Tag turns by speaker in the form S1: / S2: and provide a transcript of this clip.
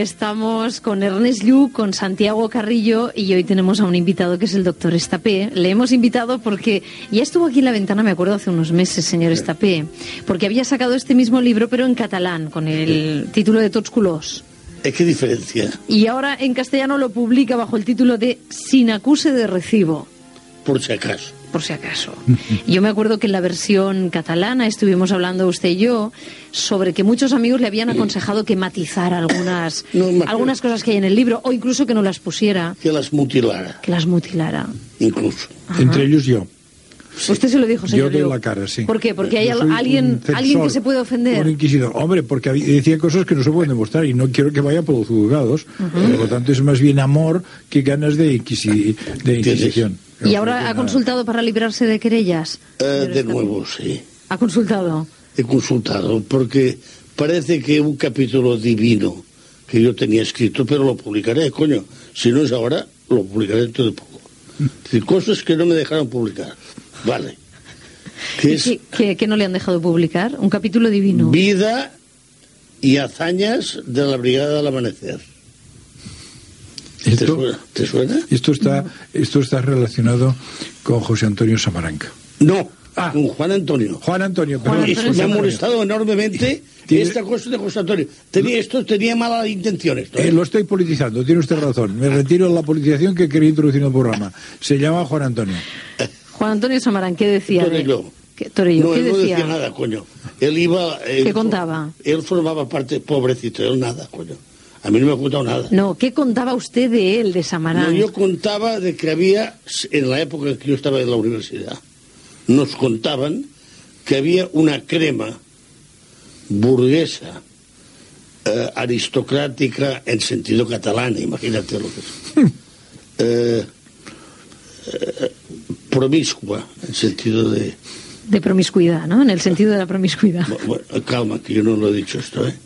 S1: Estamos con Ernest Lluch, con Santiago Carrillo y hoy tenemos a un invitado que es el doctor Estapé. Le hemos invitado porque ya estuvo aquí en La Ventana, me acuerdo, hace unos meses, señor Estapé, porque había sacado este mismo libro pero en catalán, con el título de Tots colors.
S2: ¿Qué diferencia?
S1: Y ahora en castellano lo publica bajo el título de Sin acuse de recibo.
S2: Por si acaso.
S1: Por si acaso. Yo me acuerdo que en la versión catalana estuvimos hablando usted y yo sobre que muchos amigos le habían aconsejado que matizara algunas cosas que hay en el libro, o incluso que no las pusiera.
S2: Que las mutilara.
S1: Que las mutilara.
S2: Incluso.
S3: Ajá. Entre ellos yo.
S1: Sí. Usted se lo dijo, señor.
S3: Yo doy la cara, sí.
S1: ¿Por qué? Porque hay alguien que se puede ofender.
S3: Un inquisidor. Hombre, porque decía cosas que no se pueden demostrar y no quiero que vaya por los juzgados. Por lo tanto, es más bien amor que ganas de inquisición.
S1: ¿Y ahora ha consultado para librarse de querellas?
S2: De nuevo, sí.
S1: ¿Ha consultado?
S2: He consultado, porque parece que un capítulo divino que yo tenía escrito, pero lo publicaré, coño. Si no es ahora, lo publicaré dentro de poco. Es decir, cosas que no me dejaron publicar. Vale.
S1: ¿Qué no le han dejado publicar? Un capítulo divino.
S2: Vida y hazañas de la Brigada del Amanecer. ¿Te suena?
S3: Esto está relacionado con José Antonio Samaranca.
S2: No, con Juan Antonio.
S3: Juan Antonio, perdón.
S2: Eso me ha molestado enormemente esta cosa de José Antonio. Tenía malas intenciones.
S3: Lo estoy politizando, tiene usted razón. Me retiro de la politización que quería introducir en el programa. Se llama Juan Antonio.
S1: Juan Antonio Samaranca, ¿qué decía?
S2: Torelló.
S1: Torelló, ¿qué
S2: no
S1: decía?
S2: Decía nada, coño. Él iba...
S1: ¿Qué contaba?
S2: Él formaba parte, pobrecito, él nada, coño. A mí no me ha contado nada.
S1: No, ¿qué contaba usted de él, de Samaranca?
S2: No, yo contaba de que había, en la época en que yo estaba en la universidad, nos contaban que había una crema burguesa, aristocrática en sentido catalán, imagínate lo que es. Promiscua, en sentido de...
S1: De promiscuidad, ¿no? En el sentido de la promiscuidad.
S2: Bueno, calma, que yo no lo he dicho esto, ¿eh?